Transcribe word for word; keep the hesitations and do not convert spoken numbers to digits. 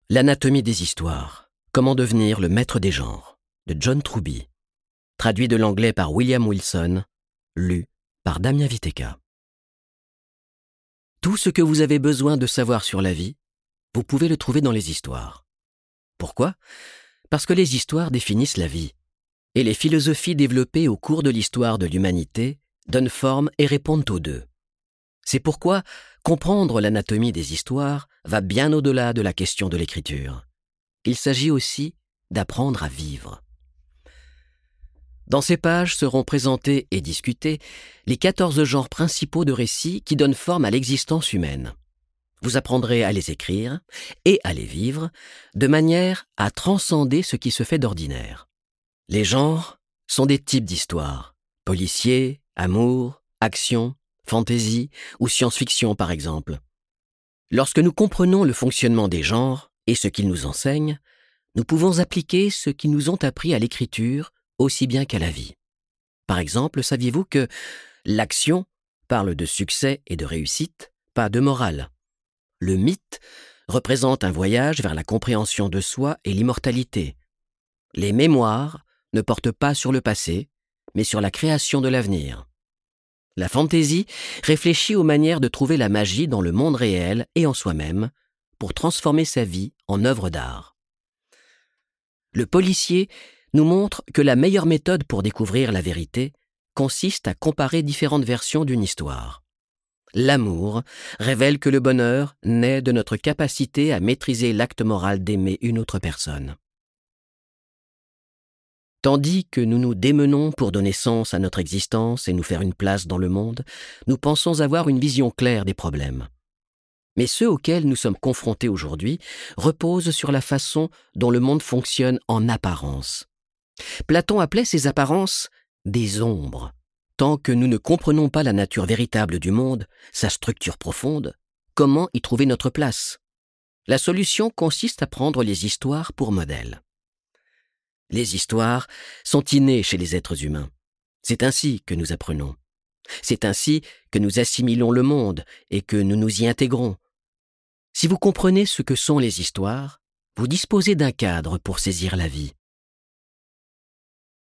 L'anatomie des histoires. Comment devenir le maître des genres, de John Truby. Traduit de l'anglais par William Wilson, lu par Damien Viteka. Tout ce que vous avez besoin de savoir sur la vie, vous pouvez le trouver dans les histoires. Pourquoi ? Parce que les histoires définissent la vie, et les philosophies développées au cours de l'histoire de l'humanité donnent forme et répondent aux deux. C'est pourquoi comprendre l'anatomie des histoires va bien au-delà de la question de l'écriture. Il s'agit aussi d'apprendre à vivre. Dans ces pages seront présentés et discutés les quatorze genres principaux de récits qui donnent forme à l'existence humaine. Vous apprendrez à les écrire et à les vivre de manière à transcender ce qui se fait d'ordinaire. Les genres sont des types d'histoires, policiers, amour, action, fantaisie ou science-fiction par exemple. Lorsque nous comprenons le fonctionnement des genres et ce qu'ils nous enseignent, nous pouvons appliquer ce qu'ils nous ont appris à l'écriture aussi bien qu'à la vie. Par exemple, saviez-vous que l'action parle de succès et de réussite, pas de morale. Le mythe représente un voyage vers la compréhension de soi et l'immortalité. Les mémoires ne portent pas sur le passé, mais sur la création de l'avenir. La fantaisie réfléchit aux manières de trouver la magie dans le monde réel et en soi-même pour transformer sa vie en œuvre d'art. Le policier nous montre que la meilleure méthode pour découvrir la vérité consiste à comparer différentes versions d'une histoire. L'amour révèle que le bonheur naît de notre capacité à maîtriser l'acte moral d'aimer une autre personne. Tandis que nous nous démenons pour donner sens à notre existence et nous faire une place dans le monde, nous pensons avoir une vision claire des problèmes. Mais ceux auxquels nous sommes confrontés aujourd'hui reposent sur la façon dont le monde fonctionne en apparence. Platon appelait ces apparences des ombres. Tant que nous ne comprenons pas la nature véritable du monde, sa structure profonde, comment y trouver notre place ? La solution consiste à prendre les histoires pour modèle. Les histoires sont innées chez les êtres humains. C'est ainsi que nous apprenons. C'est ainsi que nous assimilons le monde et que nous nous y intégrons. Si vous comprenez ce que sont les histoires, vous disposez d'un cadre pour saisir la vie.